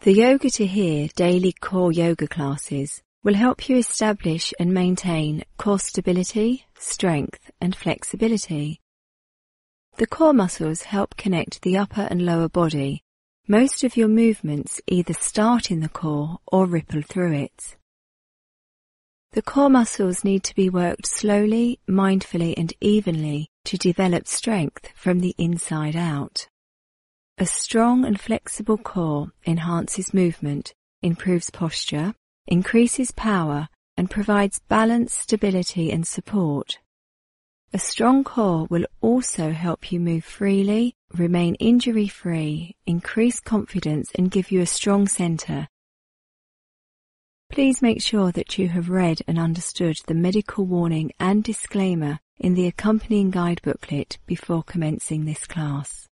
The Yoga to Hear daily core yoga classes will help you establish and maintain core stability, strength and flexibility. The core muscles help connect the upper and lower body. Most of your movements either start in the core or ripple through it. The core muscles need to be worked slowly, mindfully and evenly to develop strength from the inside out. A strong and flexible core enhances movement, improves posture, increases power, and provides balance, stability and support. A strong core will also help you move freely, remain injury-free, increase confidence and give you a strong centre. Please make sure that you have read and understood the medical warning and disclaimer in the accompanying guide booklet before commencing this class.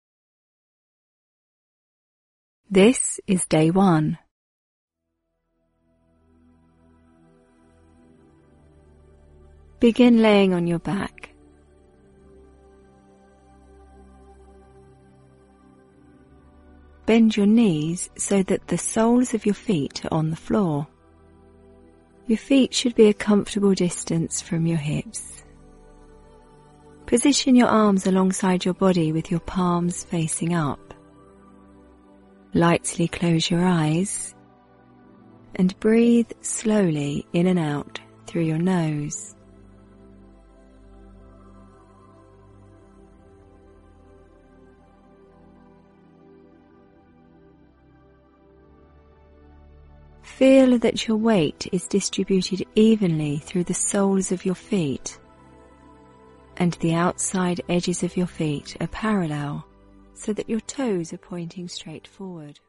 This is day 1. Begin laying on your back. Bend your knees so that the soles of your feet are on the floor. Your feet should be a comfortable distance from your hips. Position your arms alongside your body with your palms facing up. Lightly close your eyes and breathe slowly in and out through your nose. Feel that your weight is distributed evenly through the soles of your feet, and the outside edges of your feet are parallel, so that your toes are pointing straight forward.